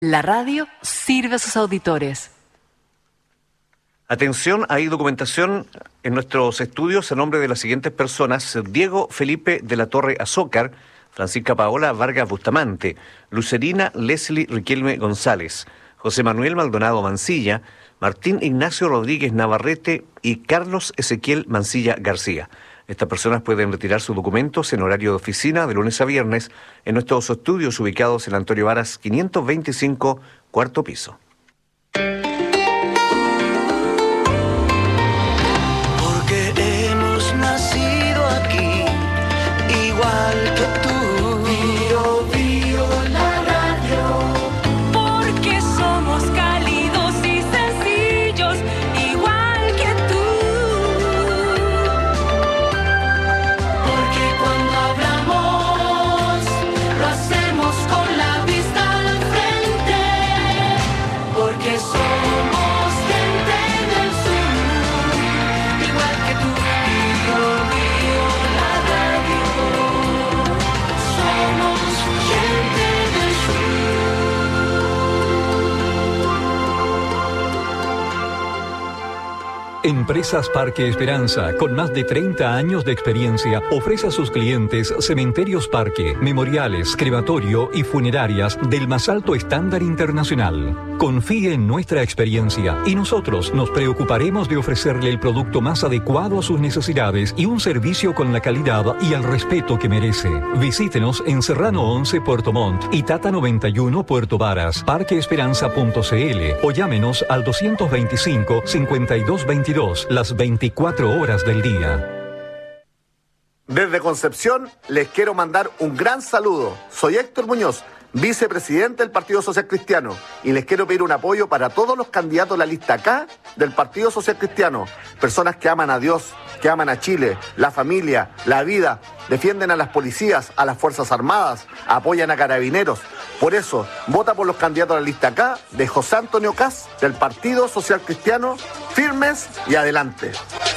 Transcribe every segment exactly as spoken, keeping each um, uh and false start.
La radio sirve a sus auditores. Atención, hay documentación en nuestros estudios a nombre de las siguientes personas: Diego Felipe de la Torre Azócar, Francisca Paola Vargas Bustamante, Lucerina Leslie Riquelme González, José Manuel Maldonado Mancilla, Martín Ignacio Rodríguez Navarrete y Carlos Ezequiel Mancilla García. Estas personas pueden retirar sus documentos en horario de oficina de lunes a viernes en nuestros estudios ubicados en Antonio Varas quinientos veinticinco, cuarto piso. Porque hemos nacido aquí, igual que tú. Pío, pío, la radio. Porque somos cálidos y sencillos, igual que tú. Porque cuando hablamos, lo hacemos con la vista al frente. Porque somos gente del sur, igual que tú. Pío, pío, la radio. Somos gente del Empresas Parque Esperanza, con más de treinta años de experiencia, ofrece a sus clientes cementerios parque, memoriales, crematorio y funerarias del más alto estándar internacional. Confíe en nuestra experiencia y nosotros nos preocuparemos de ofrecerle el producto más adecuado a sus necesidades y un servicio con la calidad y el respeto que merece. Visítenos en Serrano once Puerto Montt y Tata noventa y uno Puerto Varas, parque esperanza punto c l o llámenos al doscientos veinticinco, cincuenta y dos veintidós las veinticuatro horas del día. Desde Concepción les quiero mandar un gran saludo. Soy Héctor Muñoz, vicepresidente del Partido Social Cristiano, y les quiero pedir un apoyo para todos los candidatos de la lista K del Partido Social Cristiano. Personas que aman a Dios, que aman a Chile, la familia, la vida, defienden a las policías, a las Fuerzas Armadas, apoyan a carabineros. Por eso, vota por los candidatos de la lista K de José Antonio Caz, del Partido Social Cristiano, firmes y adelante.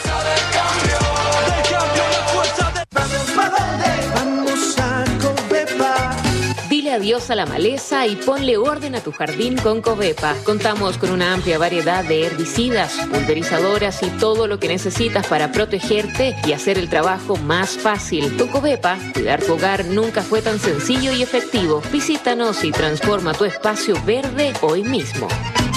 Vamos a Covepa. Dile adiós a la maleza y ponle orden a tu jardín con Covepa. Contamos con una amplia variedad de herbicidas, pulverizadoras y todo lo que necesitas para protegerte y hacer el trabajo más fácil. Con Covepa, cuidar tu hogar nunca fue tan sencillo y efectivo. Visítanos y transforma tu espacio verde hoy mismo.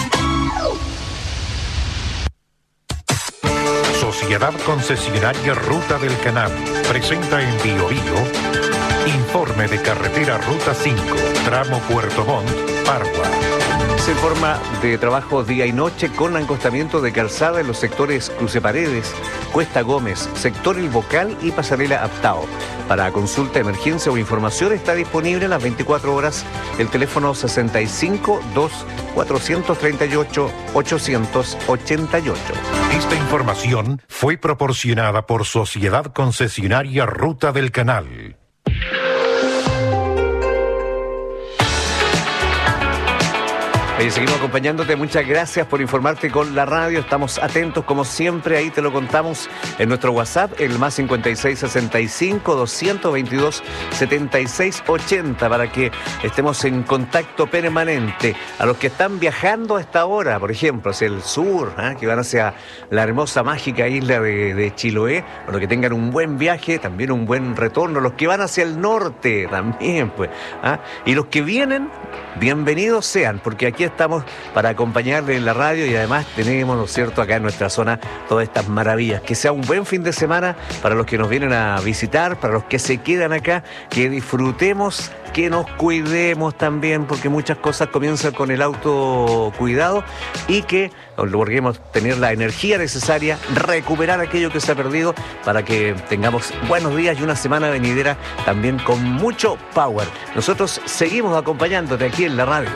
Sociedad Concesionaria Ruta del Canal presenta en Bio Bio informe de carretera Ruta cinco, tramo Puerto Montt, Pargua. Se informa de trabajo día y noche con encostamiento de calzada en los sectores Cruce Paredes, Cuesta Gómez, sector El Bocal y Pasarela Aptao. Para consulta, emergencia o información está disponible las veinticuatro horas el teléfono sesenta y cinco, dos, cuatrocientos treinta y ocho, ochocientos ochenta y ocho. Esta información fue proporcionada por Sociedad Concesionaria Ruta del Canal. Oye, seguimos acompañándote, muchas gracias por informarte con la radio, estamos atentos como siempre, ahí te lo contamos en nuestro WhatsApp, el más cincuenta y seis sesenta y cinco, doscientos veintidós, setenta y seis ochenta, para que estemos en contacto permanente. A los que están viajando a esta hora, por ejemplo, hacia el sur, ¿eh? que van hacia la hermosa, mágica isla de, de Chiloé, a los que tengan un buen viaje, también un buen retorno, los que van hacia el norte también, pues, ¿eh? y los que vienen, bienvenidos sean, porque aquí estamos para acompañarles en la radio y además tenemos, ¿no es cierto?, acá en nuestra zona todas estas maravillas. Que sea un buen fin de semana para los que nos vienen a visitar, para los que se quedan acá, que disfrutemos, que nos cuidemos también, porque muchas cosas comienzan con el autocuidado y que logremos tener la energía necesaria, recuperar aquello que se ha perdido para que tengamos buenos días y una semana venidera también con mucho power. Nosotros seguimos acompañándote aquí en la radio.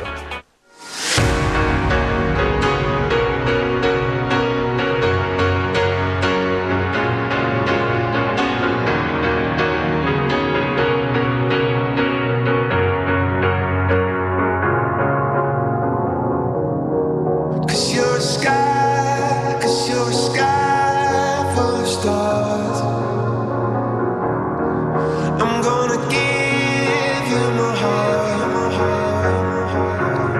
I'm gonna give you my heart.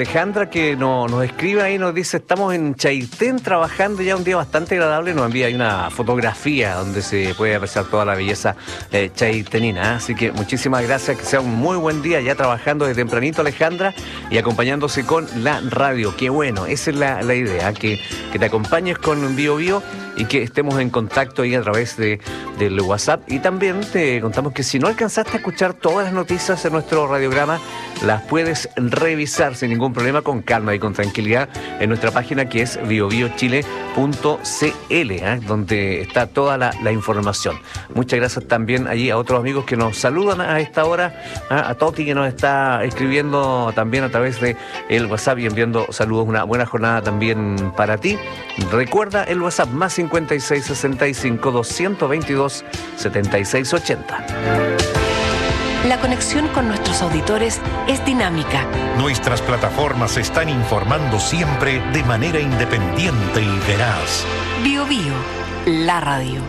Alejandra que no, nos escribe ahí, nos dice, estamos en Chaitén trabajando ya un día bastante agradable, nos envía ahí una fotografía donde se puede apreciar toda la belleza eh, chaitenina, ¿eh? Así que muchísimas gracias, que sea un muy buen día ya trabajando desde tempranito, Alejandra, y acompañándose con la radio. Qué bueno, esa es la, la idea, que, que te acompañes con Bio Bio y que estemos en contacto ahí a través de, del WhatsApp. Y también te contamos que si no alcanzaste a escuchar todas las noticias en nuestro radiograma, las puedes revisar sin ningún problema, con calma y con tranquilidad, en nuestra página que es bio bio chile punto c l, ¿eh? donde está toda la, la información. Muchas gracias también allí a otros amigos que nos saludan a esta hora, ¿eh? A Toti que nos está escribiendo también a través de el WhatsApp y enviando saludos. Una buena jornada también para ti. Recuerda el WhatsApp más cincuenta y seis sesenta y cinco doscientos veintidós setenta y seis ochenta. La conexión con nuestros auditores es dinámica. Nuestras plataformas están informando siempre de manera independiente y veraz. Bio Bio, la radio.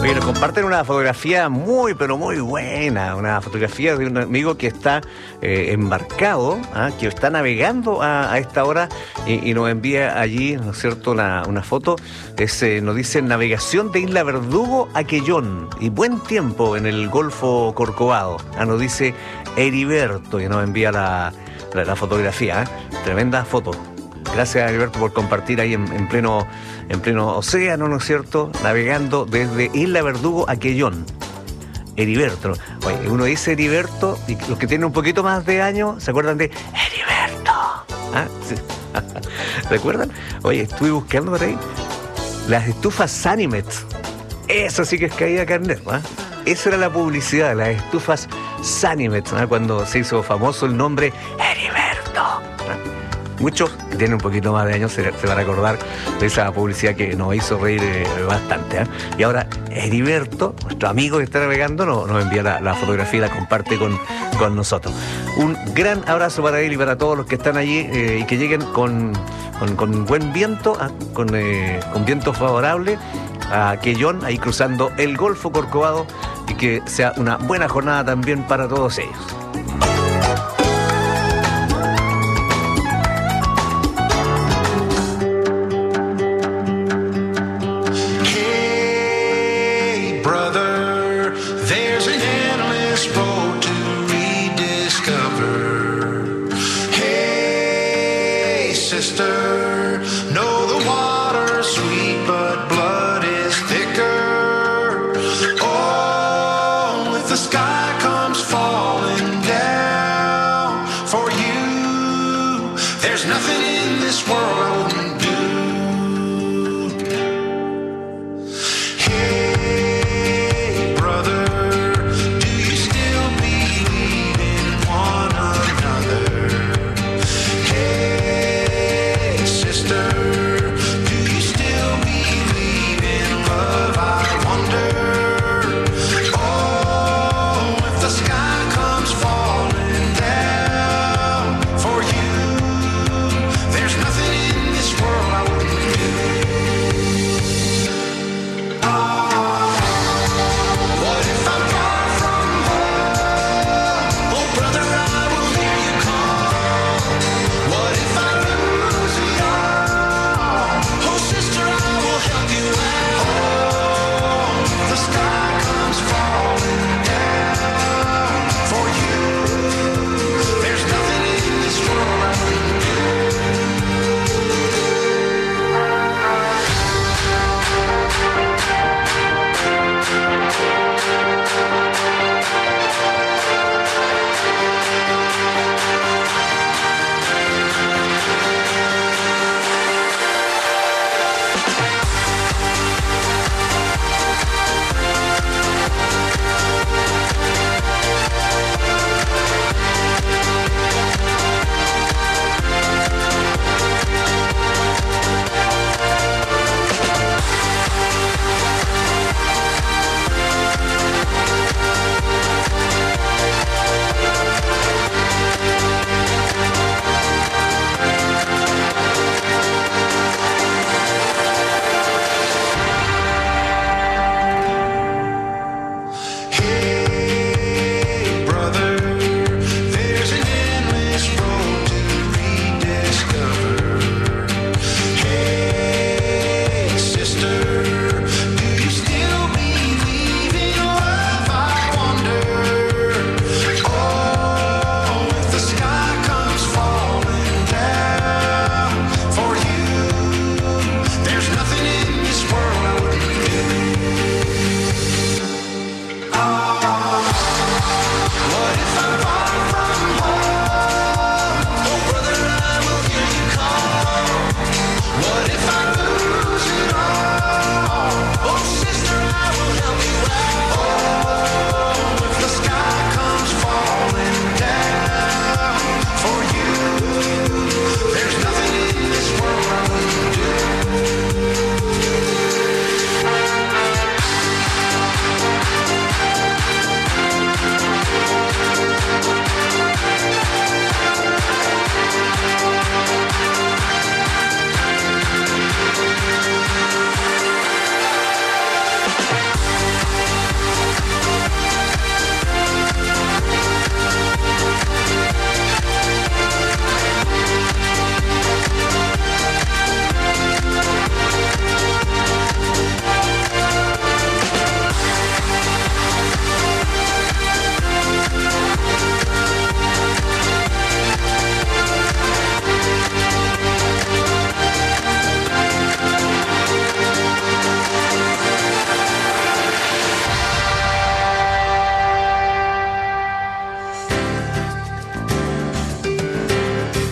Oye, nos comparten una fotografía muy, pero muy buena. Una fotografía de un amigo que está eh, embarcado, ¿ah? que está navegando a, a esta hora y, y nos envía allí, ¿no es cierto?, una, una foto. Es, eh, nos dice navegación de Isla Verdugo a Quellón y buen tiempo en el Golfo Corcovado. Ah, nos dice Heriberto, que nos envía la, la, la fotografía. ¿eh? Tremenda foto. Gracias, Heriberto, por compartir ahí en, en pleno en pleno océano, ¿no es cierto? Navegando desde Isla Verdugo a Quellón. Heriberto. Oye, uno dice Heriberto y los que tienen un poquito más de años se acuerdan de Heriberto. ¿Ah? Sí. ¿Recuerdan? Oye, estuve buscando por ahí las estufas Sanimet. Eso sí que es caída carnet, ¿ah? Esa era la publicidad, las estufas Sanimet, ¿ah? Cuando se hizo famoso el nombre Heriberto. ¿Ah? Muchos que tienen un poquito más de años se, se van a acordar de esa publicidad que nos hizo reír eh, bastante. ¿eh? Y ahora Heriberto, nuestro amigo que está navegando, nos, nos envía la, la fotografía y la comparte con, con nosotros. Un gran abrazo para él y para todos los que están allí eh, y que lleguen con, con, con buen viento, ¿ah? con, eh, con viento favorable a Quellón, ahí cruzando el Golfo Corcovado, y que sea una buena jornada también para todos ellos. There's nothing in this world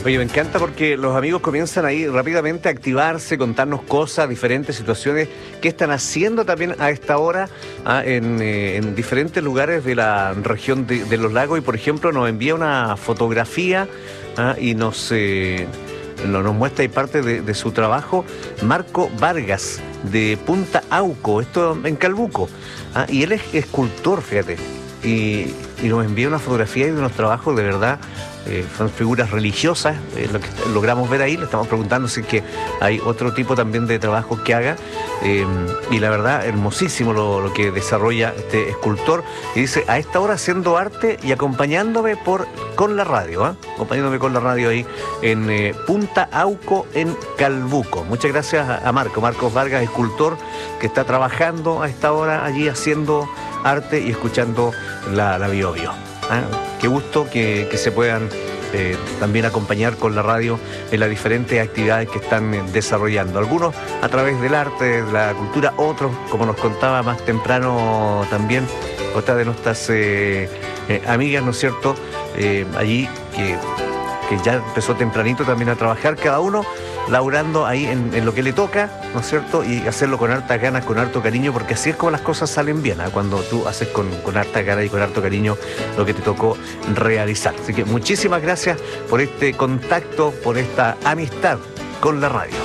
Oye, me encanta porque los amigos comienzan ahí rápidamente a activarse, contarnos cosas, diferentes situaciones que están haciendo también a esta hora ah, en, eh, en diferentes lugares de la región de, de los lagos. Y por ejemplo nos envía una fotografía ah, y nos, eh, nos, nos muestra ahí parte de, de su trabajo Marco Vargas de Punta Auco, esto en Calbuco. Ah, y él es escultor, fíjate. Y, y nos envía una fotografía de unos trabajos de verdad, eh, son figuras religiosas, eh, lo que logramos ver ahí. Le estamos preguntando si es que hay otro tipo también de trabajos que haga, eh, y la verdad, hermosísimo lo, lo que desarrolla este escultor, y dice, a esta hora haciendo arte y acompañándome por con la radio, ¿eh? acompañándome con la radio ahí en eh, Punta Auco, en Calbuco. Muchas gracias a, a Marco, Marcos Vargas, escultor, que está trabajando a esta hora allí haciendo arte y escuchando la, la Bio Bio. ¿Ah? Qué gusto que, que se puedan eh, también acompañar con la radio en las diferentes actividades que están eh, desarrollando. Algunos a través del arte, de la cultura, otros, como nos contaba más temprano también otra de nuestras eh, eh, amigas, ¿no es cierto? Eh, allí que, que ya empezó tempranito también a trabajar, cada uno laburando ahí en, en lo que le toca, ¿no es cierto? Y hacerlo con hartas ganas, con harto cariño, porque así es como las cosas salen bien, ¿eh? Cuando tú haces con, con harta gana y con harto cariño lo que te tocó realizar. Así que muchísimas gracias por este contacto, por esta amistad con la radio.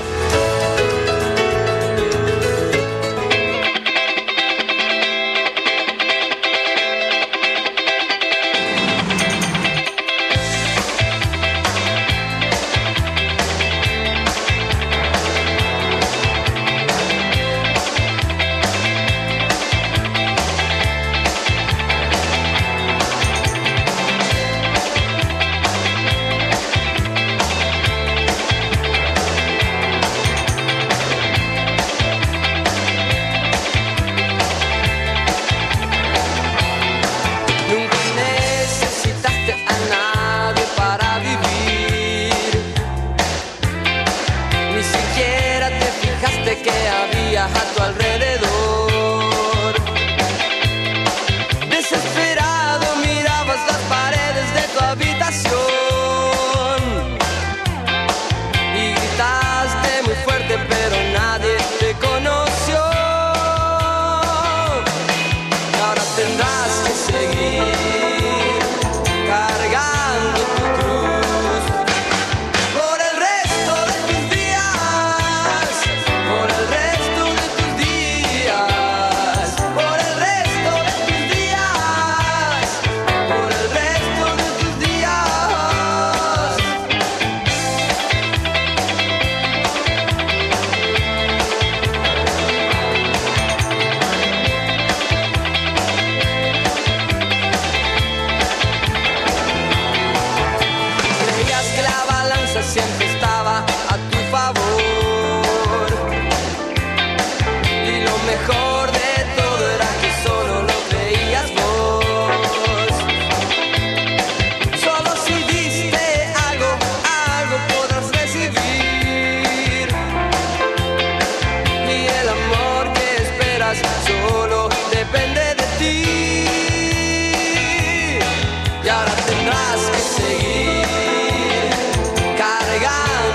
Tendrás que seguir cargando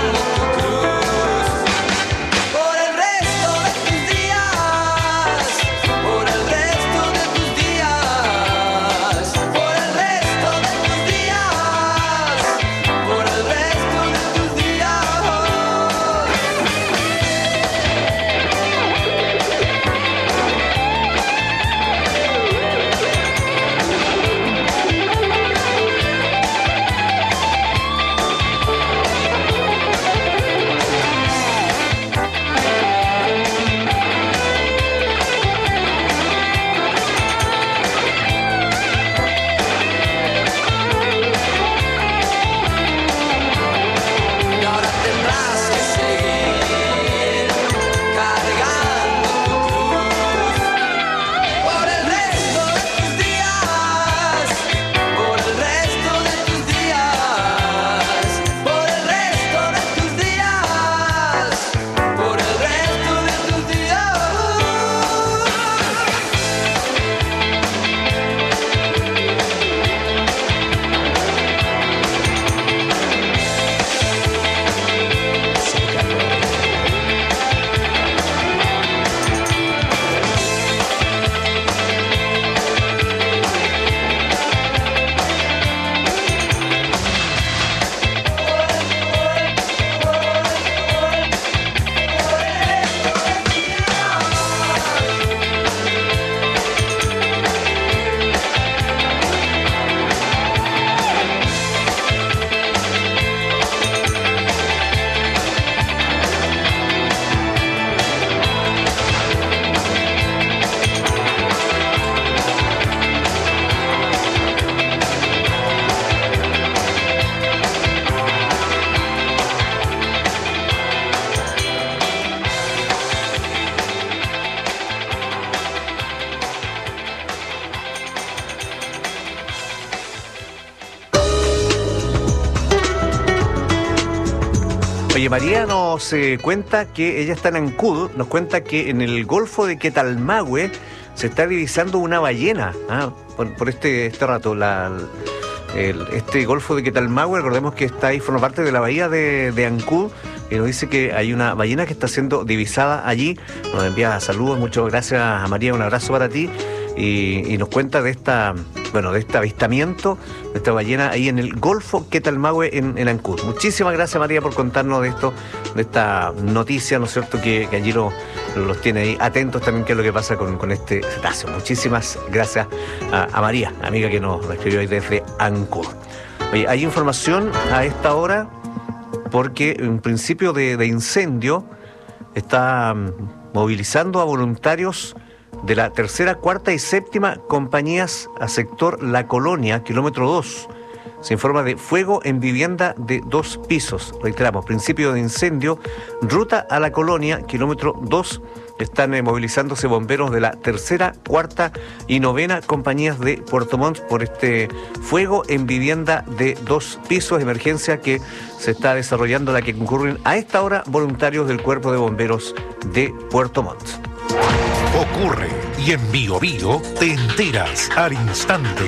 Oye, María nos eh, cuenta que ella está en Ancud, nos cuenta que en el Golfo de Quetalmahue se está divisando una ballena, ¿ah? por, por este, este rato. La, el, este Golfo de Quetalmahue, recordemos que está ahí, forma parte de la bahía de, de Ancud, y nos dice que hay una ballena que está siendo divisada allí. Nos envía saludos, muchas gracias a María, un abrazo para ti. Y, y nos cuenta de esta, bueno, de este avistamiento de esta ballena ahí en el Golfo Quetalmahue en, en Ancud. Muchísimas gracias, María, por contarnos de esto, de esta noticia, ¿no es cierto?, que, que allí lo, los tiene ahí atentos también qué es lo que pasa con, con este cetáceo. Muchísimas gracias a, a María, amiga que nos, nos escribió ahí desde Ancud. Oye, hay información a esta hora porque un principio de, de incendio está movilizando a voluntarios de la tercera, cuarta y séptima compañías a sector La Colonia, kilómetro dos. Se informa de fuego en vivienda de dos pisos. Reiteramos, principio de incendio, ruta a La Colonia, kilómetro dos. Están eh, movilizándose bomberos de la tercera, cuarta y novena compañías de Puerto Montt por este fuego en vivienda de dos pisos, emergencia que se está desarrollando, la que concurren a esta hora voluntarios del Cuerpo de Bomberos de Puerto Montt. Ocurre y en Bio Bio te enteras al instante.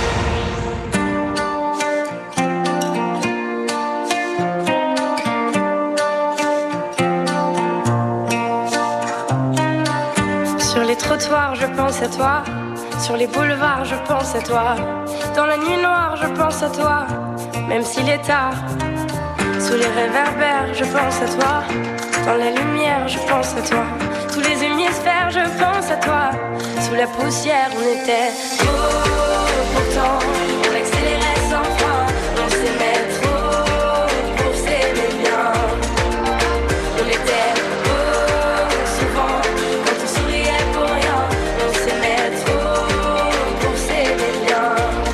Sur les trottoirs, je pense à toi. Sur les boulevards, je pense à toi. Dans la nuit noire, je pense à toi. Même s'il est tard. Sous les réverbères, je pense à toi. Dans la lumière, je pense à toi. Tous les hémisphères, je pense à toi. Sous la poussière, on était beau. Pourtant, on accélérait sans fin. On s'aimait trop pour s'aimer bien. On était beau souvent quand on souriait pour rien. On s'aimait trop pour s'aimer bien.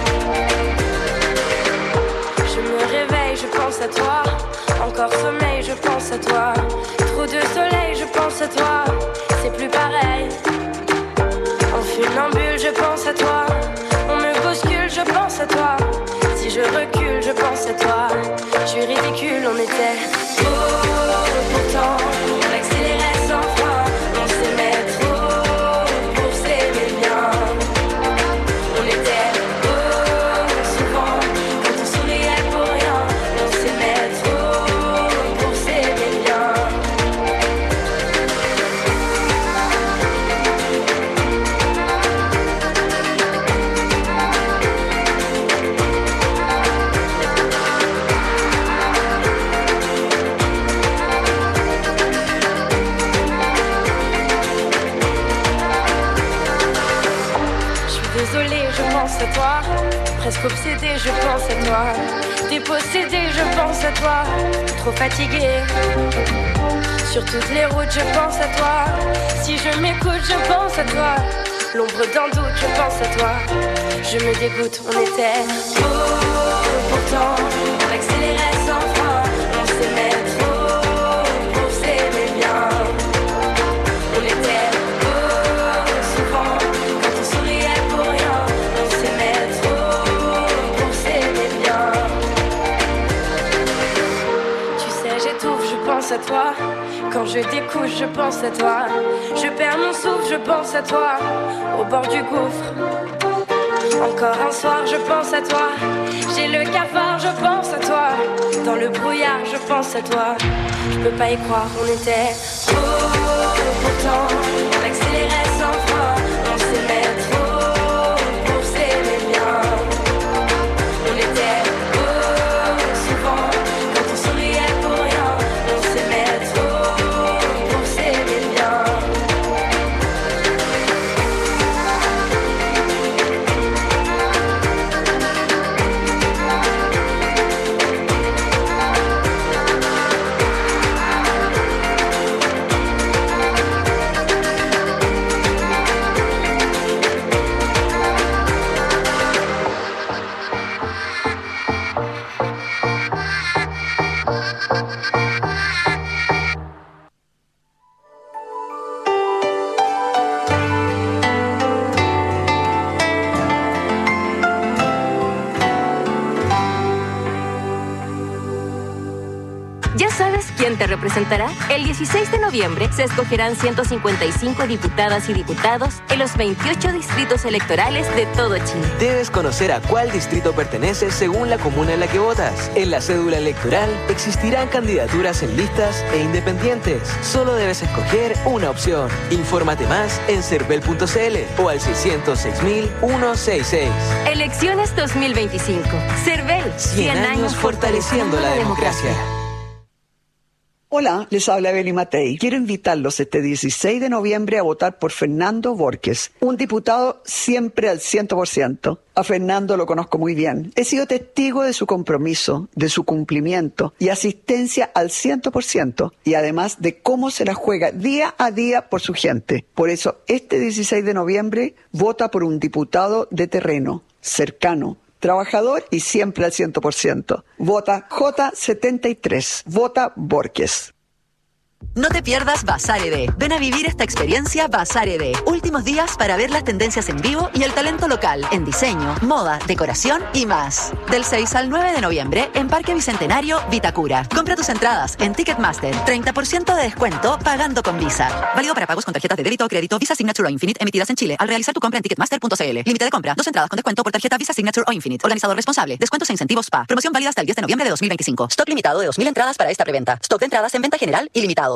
Je me réveille, je pense à toi. Encore sommeil, je pense à toi. Trop de soleil, je pense à toi. C'est plus pareil. En funambule, je pense à toi. On me bouscule, je pense à toi. Si je recule, je pense à toi. Je suis ridicule, on était beau. Pourtant, on accélérait sans fin. On s'aimait trop pour s'aimer bien. On était beau souvent quand on souriait pour rien. On s'aimait trop pour s'aimer bien. Désolée, je pense à toi. Presque obsédée, je pense à toi. Dépossédée, je pense à toi. Trop fatiguée. Sur toutes les routes, je pense à toi. Si je m'écoute, je pense à toi. L'ombre d'un doute, je pense à toi. Je me dégoûte, on était beau. Pourtant, on accélérait sans fin. On s'aimait trop pour s'aimer bien. On était beau souvent quand on souriait pour rien. On s'aimait trop pour s'aimer bien. Tu sais, j'étouffe, je pense à toi. Quand je découche, je pense à toi. Je perds mon souffle, je pense à toi. Au bord du gouffre. Encore un soir, je pense à toi. J'ai le cafard, je pense à toi. Dans le brouillard, je pense à toi. Je peux pas y croire, on était beau. Pourtant, on accélérait sans fin. On s'aimait trop pour s'aimer bien. On était beau souvent quand on souriait pour rien. On s'aimait trop pour s'aimer bien. quién te representará? El dieciséis de noviembre se escogerán ciento cincuenta y cinco diputadas y diputados en los veintiocho distritos electorales de todo Chile. Debes conocer a cuál distrito perteneces según la comuna en la que votas. En la cédula electoral existirán candidaturas en listas e independientes. Solo debes escoger una opción. Infórmate más en cervel punto c l o al seiscientos seis mil ciento sesenta y seis. Elecciones dos mil veinticinco. Cervel, cien años fortaleciendo la democracia. Hola, les habla Beli Matei. Quiero invitarlos este dieciséis de noviembre a votar por Fernando Borges, un diputado siempre al cien por ciento. A Fernando lo conozco muy bien. He sido testigo de su compromiso, de su cumplimiento y asistencia al cien por ciento, y además de cómo se la juega día a día por su gente. Por eso, este dieciséis de noviembre, vota por un diputado de terreno, cercano, trabajador y siempre al cien por ciento. Vota J setenta y tres. Vota Borges. No te pierdas Bazar E D. Ven a vivir esta experiencia Bazar E D. Últimos días para ver las tendencias en vivo y el talento local en diseño, moda, decoración y más. Del seis al nueve de noviembre en Parque Bicentenario, Vitacura. Compra tus entradas en Ticketmaster. treinta por ciento de descuento pagando con Visa. Válido para pagos con tarjetas de débito o crédito Visa Signature o Infinite emitidas en Chile al realizar tu compra en ticketmaster punto c l. Límite de compra. Dos entradas con descuento por tarjeta Visa Signature o Infinite. Organizador responsable. Descuentos e incentivos P A. Promoción válida hasta el diez de noviembre de dos mil veinticinco. Stock limitado de dos mil entradas para esta preventa. Stock de entradas en venta general ilimitado.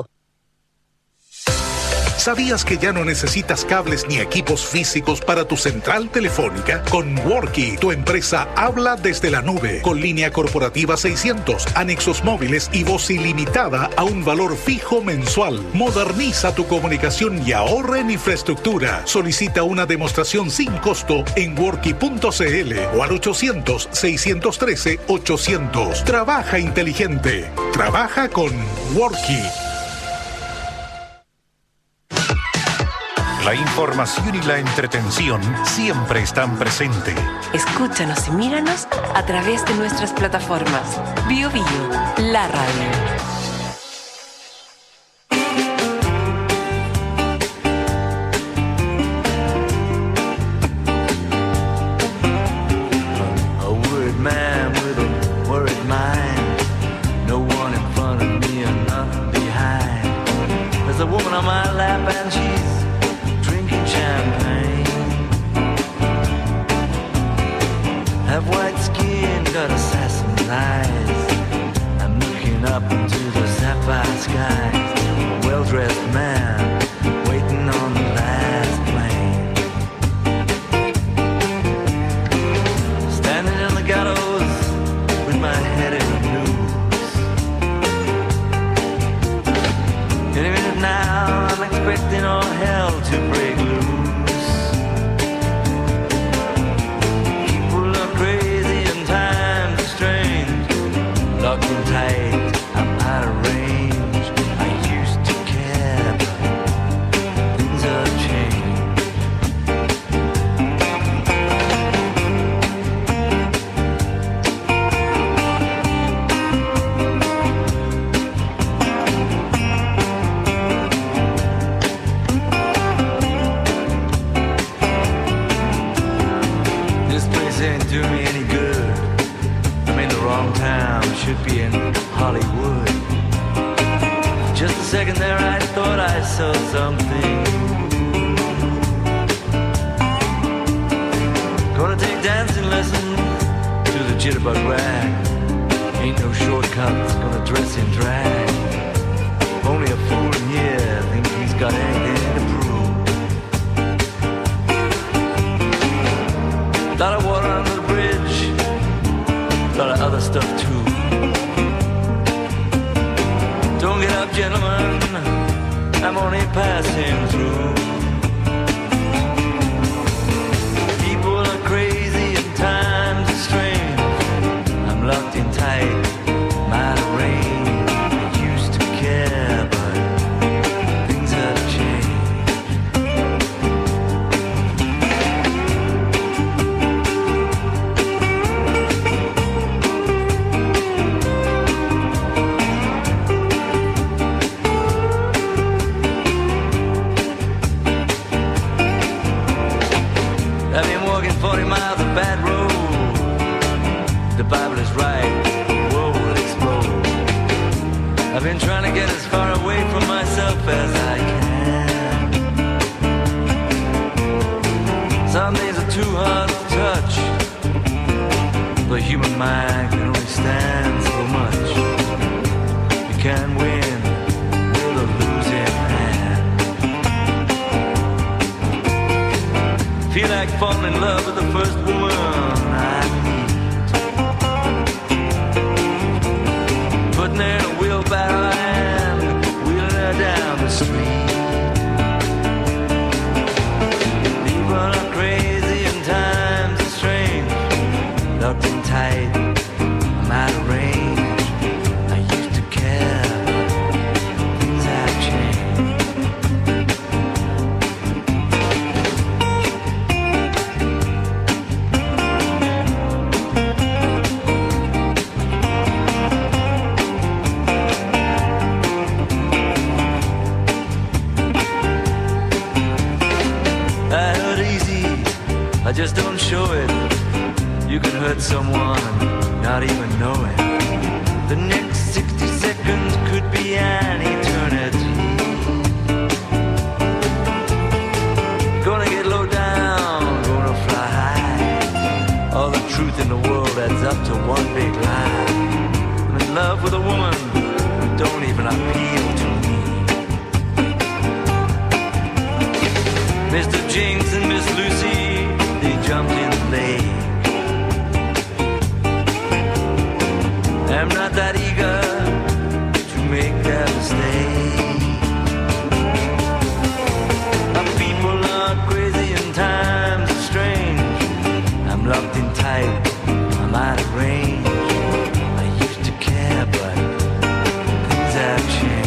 ¿Sabías que ya no necesitas cables ni equipos físicos para tu central telefónica? Con Worky, tu empresa habla desde la nube, con línea corporativa seiscientos, anexos móviles y voz ilimitada a un valor fijo mensual. Moderniza tu comunicación y ahorra en infraestructura. Solicita una demostración sin costo en worky punto c l o al ochocientos, seiscientos trece, ochocientos. Trabaja inteligente. Trabaja con Worky. La información y la entretención siempre están presentes. Escúchanos y míranos a través de nuestras plataformas. Bio Bio, la radio. get as far away from myself as I can. Some days are too hard to touch. The human mind can only stand so much. You can't win with a losing hand. Feel like falling in love with the first woman I meet. Putting her in a wheelbarrow and wheeling her down the street. People are crazy and times are strange. Locked in tight, I'm out of range. I used to care, things have changed. I hurt easy, I just don't show it. You can hurt someone, not even know it. The next sixty seconds could be an eternity. Gonna get low down, gonna fly high. All the truth in the world adds up to one big lie. I'm in love with a woman who don't even appeal to me. Mister Jinx and Miss Lucy, they jumped in the lake. I'm not that eager to make that mistake. Our people are crazy and times are strange. I'm locked in tight, I'm out of range. I used to care, but things have changed.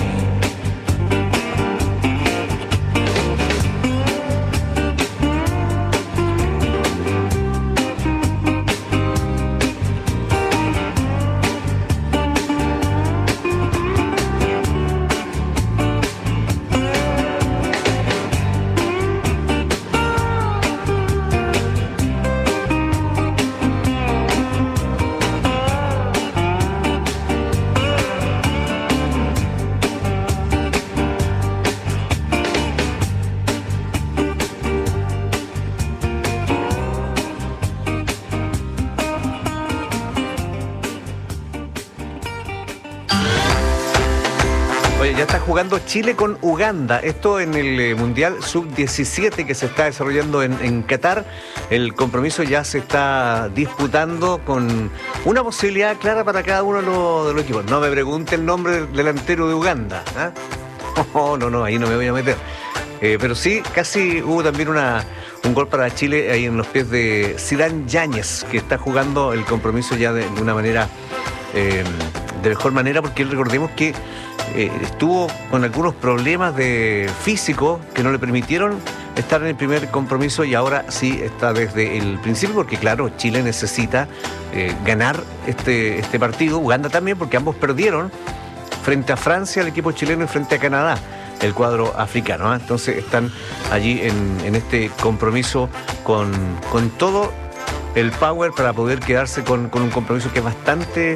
Ya está jugando Chile con Uganda, esto en el eh, Mundial sub diecisiete que se está desarrollando en, en Qatar. El compromiso ya se está disputando con una posibilidad clara para cada uno de los, de los equipos. No me pregunte el nombre del delantero de Uganda, ¿eh? Oh, no, no, ahí no me voy a meter. Eh, pero sí, casi hubo también una, un gol para Chile ahí en los pies de Zidane Yáñez, que está jugando el compromiso ya de, de una manera, eh, de mejor manera, porque recordemos que Eh, estuvo con algunos problemas de físico que no le permitieron estar en el primer compromiso y ahora sí está desde el principio, porque claro, Chile necesita eh, ganar este, este partido, Uganda también, porque ambos perdieron frente a Francia el equipo chileno y frente a Canadá el cuadro africano, ¿eh? Entonces están allí en, en este compromiso con, con todo el power para poder quedarse con, con un compromiso que es bastante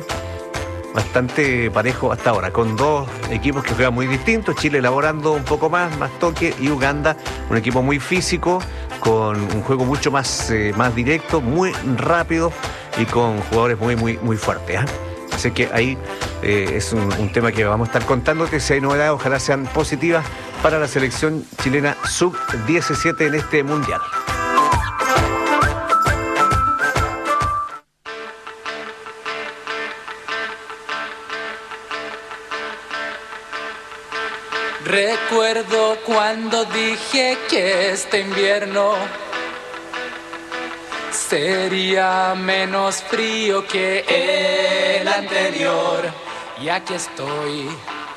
bastante parejo hasta ahora, con dos equipos que juegan muy distintos. Chile elaborando un poco más, más toque, y Uganda, un equipo muy físico, con un juego mucho más, eh, más directo, muy rápido y con jugadores muy, muy, muy fuertes, ¿eh? Así que ahí eh, es un, un tema que vamos a estar contándote. Si hay novedades, ojalá sean positivas para la selección chilena sub diecisiete en este Mundial. Recuerdo cuando dije que este invierno sería menos frío que el anterior, y aquí estoy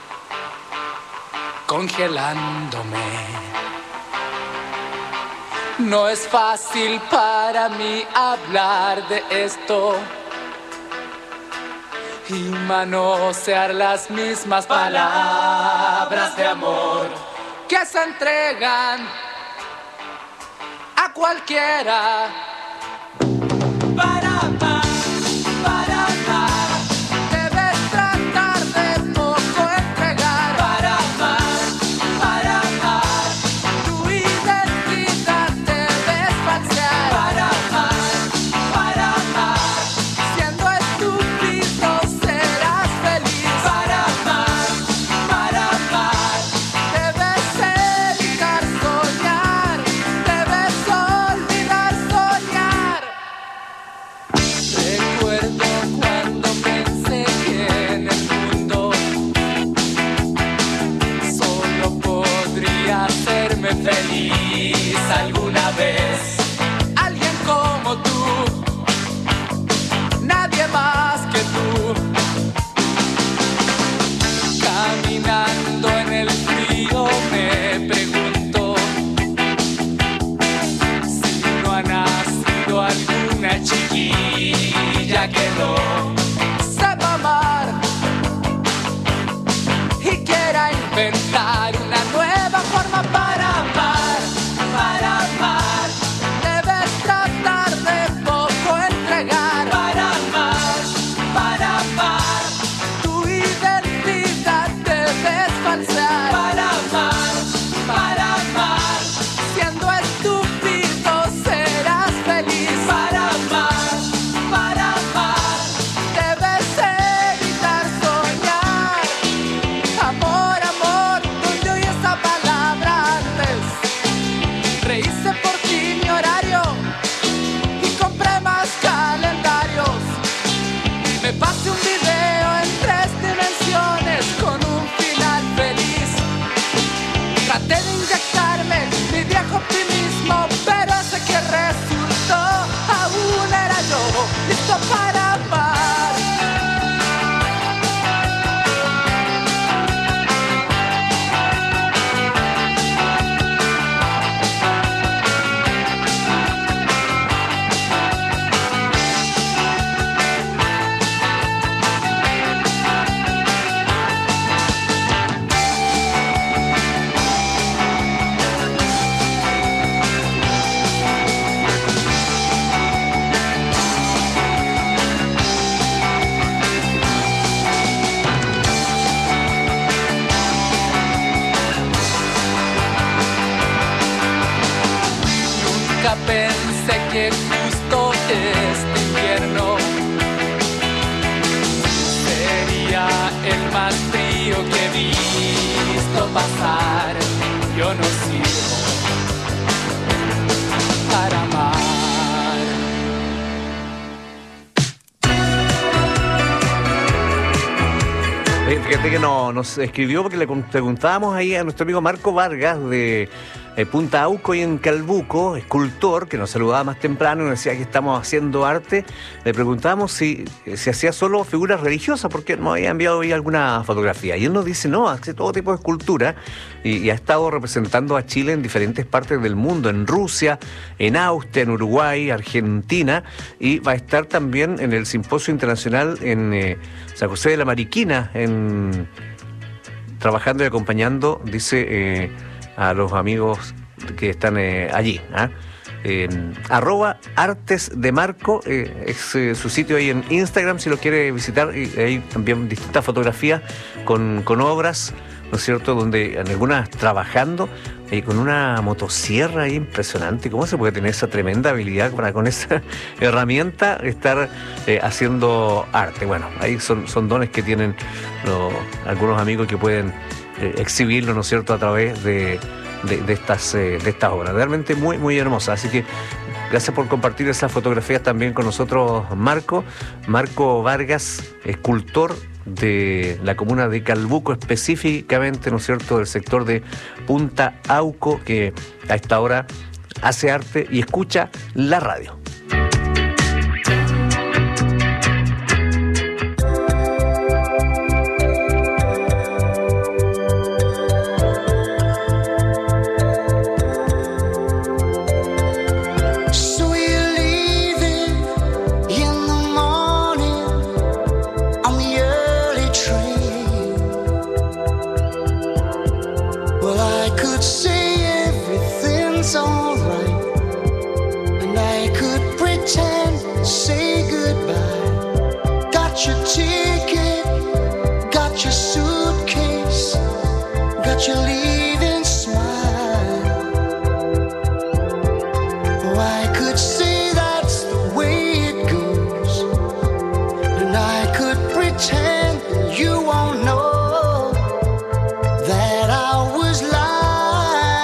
congelándome. No es fácil para mí hablar de esto y manosear las mismas palabras de amor que se entregan a cualquiera. Para amar, para amar, debes tratar de poco entregar inventar una nueva forma para amar, para amar. Debes tratar de poco entregar para amar, para amar. Tu identidad debes falsear para amar, para amar. Siendo estúpido serás feliz para amar, para amar. Debes evitar soñar. Amor, amor, ¿dónde oí esa palabra antes? Rehice por ti mi horario y compré más calendarios. Me pasé un video en tres dimensiones con un final feliz. Traté de inyectarme mi viejo optimismo, pero ese que resultó aún era yo, listo para amar. Nunca pensé que justo este invierno sería el más frío que he visto pasar. Yo no sirvo para amar. Eh, Fíjate que no, nos escribió porque le con- preguntábamos ahí a nuestro amigo Marco Vargas de eh, Punta Auco y en Calbuco, escultor, que nos saludaba más temprano y nos decía que estamos haciendo arte. Le preguntábamos si eh, se hacía solo figuras religiosas, porque nos había enviado ahí alguna fotografía. Y él nos dice, no, hace todo tipo de escultura y, y ha estado representando a Chile en diferentes partes del mundo, en Rusia, en Austria, en Uruguay, Argentina, y va a estar también en el Simposio Internacional en eh, San José de la Mariquina, en trabajando y acompañando, dice, eh, a los amigos que están eh, allí. ¿ah? En arroba Artes de Marco, eh, es eh, su sitio ahí en Instagram, si lo quiere visitar, y hay también distintas fotografías con, con obras, ¿no es cierto?, donde en algunas trabajando eh, con una motosierra ahí impresionante. ¿Cómo se puede tener esa tremenda habilidad para con esa herramienta estar eh, haciendo arte? Bueno, ahí son, son dones que tienen lo- algunos amigos que pueden eh, exhibirlo, ¿no es cierto?, a través de, de, de estas, eh, de estas obras. Realmente muy, muy hermosas. Así que gracias por compartir esas fotografías también con nosotros, Marco. Marco Vargas, escultor de la comuna de Calbuco, específicamente, ¿no es cierto?, del sector de Punta Auco, que a esta hora hace arte y escucha la radio. So you're leaving in the morning on the early train. Well, I could say everything's alright, and I could pretend to say goodbye. Got your ticket, got your suitcase, got your leaving smile. Oh, I could say that's the way it goes, and I could pretend you won't know that I was lying.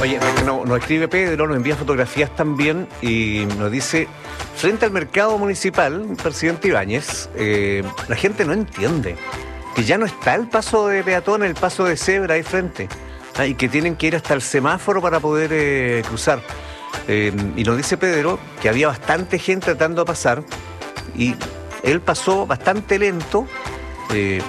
Oye, nos, nos escribe Pedro, nos envía fotografías también y nos dice, frente al mercado municipal, presidente Ibáñez, eh, la gente no entiende que ya no está el paso de peatón, el paso de cebra ahí frente, ¿ah? Y que tienen que ir hasta el semáforo para poder eh, cruzar. Eh, y nos dice Pedro que había bastante gente tratando de pasar y él pasó bastante lento, eh,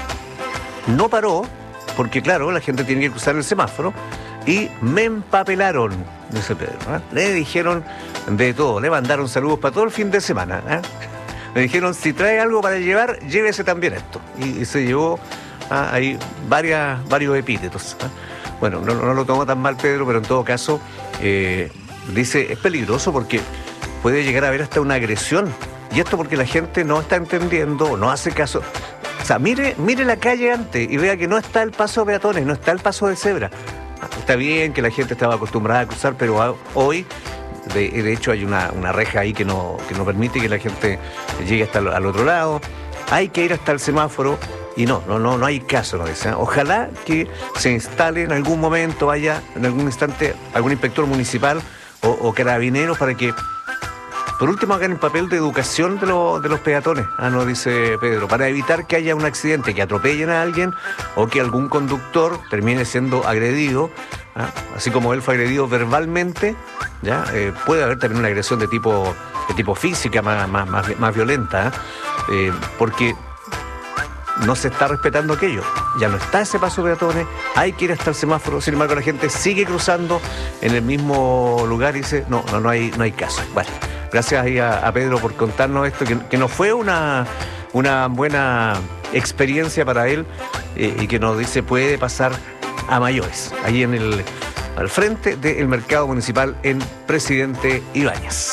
no paró, porque claro, la gente tiene que cruzar el semáforo, y me empapelaron, dice Pedro. ¿eh? Le dijeron de todo, le mandaron saludos para todo el fin de semana. ¿eh? Le dijeron, si trae algo para llevar, llévese también esto. Y, y se llevó ¿eh? ahí varias, varios epítetos. ¿eh? Bueno, no, no lo tomó tan mal Pedro, pero en todo caso, eh, dice, es peligroso porque puede llegar a haber hasta una agresión. Y esto porque la gente no está entendiendo, no hace caso. O sea, mire, mire la calle antes y vea que no está el paso de peatones, no está el paso de cebra. Está bien que la gente estaba acostumbrada a cruzar, pero hoy, de, de hecho, hay una, una reja ahí que no, que no permite que la gente llegue hasta el, al otro lado. Hay que ir hasta el semáforo y no, no, no, no hay caso, no dice. Ojalá que se instale en algún momento, vaya en algún instante algún inspector municipal o, o carabineros para que, por último, hagan el papel de educación de, lo, de los peatones, ah, nos dice Pedro, para evitar que haya un accidente, que atropellen a alguien o que algún conductor termine siendo agredido, ah, así como él fue agredido verbalmente, ya eh, puede haber también una agresión de tipo, de tipo física más, más, más, más violenta, eh, porque no se está respetando aquello. Ya no está ese paso de peatones, hay que ir hasta el semáforo, sin embargo la gente sigue cruzando en el mismo lugar y dice, no, no, no hay, no hay caso. Bueno. Gracias ahí a, a Pedro por contarnos esto, que, que nos fue una, una buena experiencia para él eh, y que nos dice puede pasar a mayores, ahí en el, al frente del mercado municipal en Presidente Ibáñez.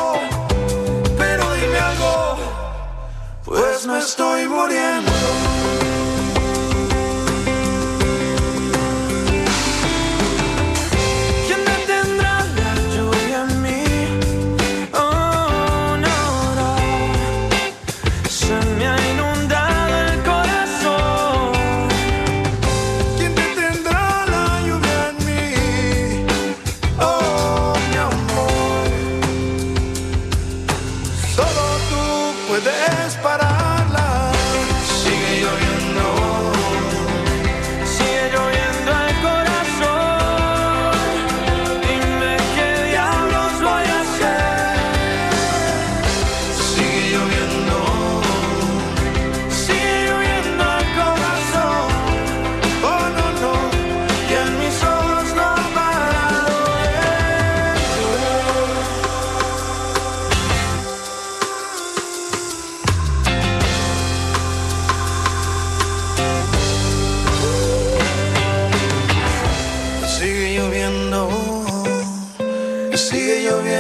Estoy muriendo.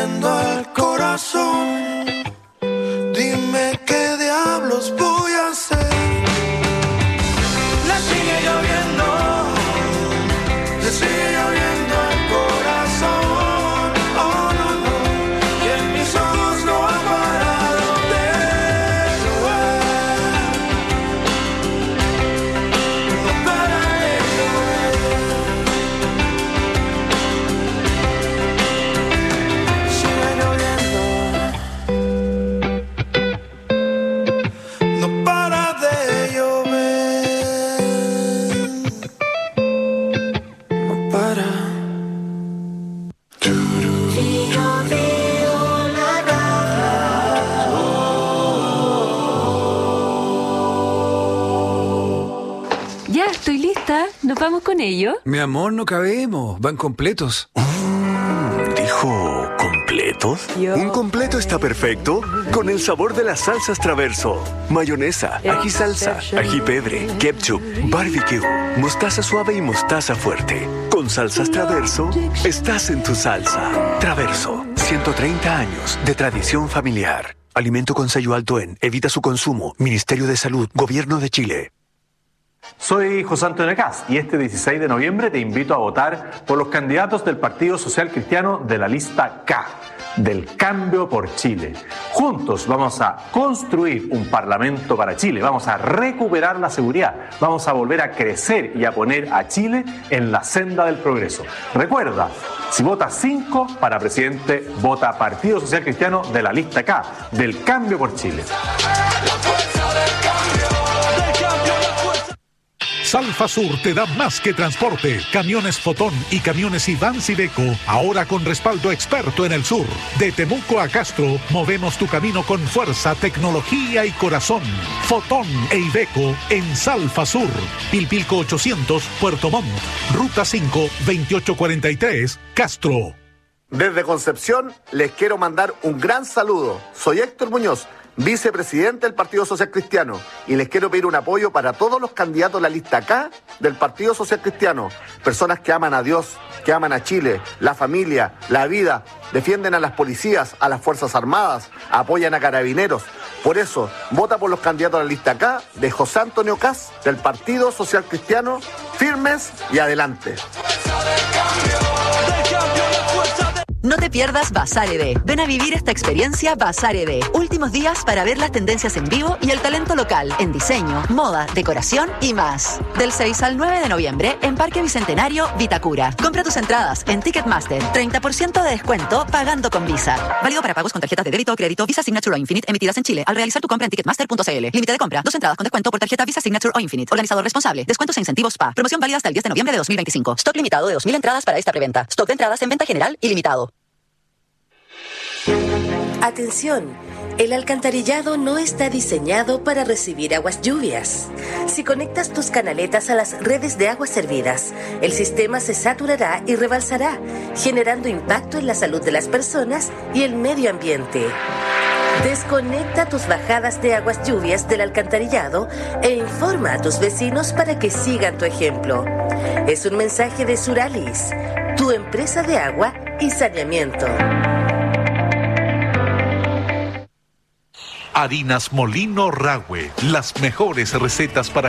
lloviendo al corazón. Dime qué diablos voy a hacer. Le sigue lloviendo, le sigue lloviendo al corazón. Oh no, no, y en mis ojos no ha parado de llover. No para de llover. Sigue lloviendo. No para de llover. No para. Ya, estoy lista. ¿Nos vamos con ello? Mi amor, no cabemos. Van completos. ¿Dijo completos? Un completo está perfecto con el sabor de las salsas Traverso. Mayonesa, ají salsa, ají pebre, ketchup, barbecue, mostaza suave y mostaza fuerte. Con salsas Traverso, estás en tu salsa. Traverso, ciento treinta años de tradición familiar. Alimento con sello alto en. Evita su consumo. Ministerio de Salud, Gobierno de Chile. Soy José Antonio Caz y este dieciséis de noviembre te invito a votar por los candidatos del Partido Social Cristiano de la lista K, del Cambio por Chile. Juntos vamos a construir un Parlamento para Chile, vamos a recuperar la seguridad, vamos a volver a crecer y a poner a Chile en la senda del progreso. Recuerda, si votas cinco para presidente, vota Partido Social Cristiano de la lista K, del Cambio por Chile. Salfa Sur te da más que transporte. Camiones Fotón y camiones Iván Iveco, ahora con respaldo experto en el sur. De Temuco a Castro, movemos tu camino con fuerza, tecnología y corazón. Fotón e Iveco en Salfa Sur. Pilpilco ochocientos, Puerto Montt. Ruta cinco, veintiocho cuarenta y tres, Castro. Desde Concepción les quiero mandar un gran saludo. Soy Héctor Muñoz, vicepresidente del Partido Social Cristiano, y les quiero pedir un apoyo para todos los candidatos de la lista K del Partido Social Cristiano. Personas que aman a Dios, que aman a Chile, la familia, la vida, defienden a las policías, a las Fuerzas Armadas, apoyan a carabineros. Por eso, vota por los candidatos de la lista K de José Antonio Caz del Partido Social Cristiano, firmes y adelante. No te pierdas Bazar E D. Ven a vivir esta experiencia Bazar E D. Últimos días para ver las tendencias en vivo y el talento local en diseño, moda, decoración y más. Del seis al nueve de noviembre en Parque Bicentenario, Vitacura. Compra tus entradas en Ticketmaster. treinta por ciento de descuento pagando con Visa. Válido para pagos con tarjetas de débito o crédito Visa Signature o Infinite emitidas en Chile al realizar tu compra en ticketmaster punto c l. Límite de compra. Dos entradas con descuento por tarjeta Visa Signature o Infinite. Organizador responsable. Descuentos e incentivos P A. Promoción válida hasta el diez de noviembre de dos mil veinticinco. Stock limitado de dos mil entradas para esta preventa. Stock de entradas en venta general ilimitado. Atención, el alcantarillado no está diseñado para recibir aguas lluvias. Si conectas tus canaletas a las redes de aguas servidas, el sistema se saturará y rebalsará, generando impacto en la salud de las personas y el medio ambiente. Desconecta tus bajadas de aguas lluvias del alcantarillado e informa a tus vecinos para que sigan tu ejemplo. Es un mensaje de Suralis, tu empresa de agua y saneamiento. Harinas Molino Rahue, las mejores recetas para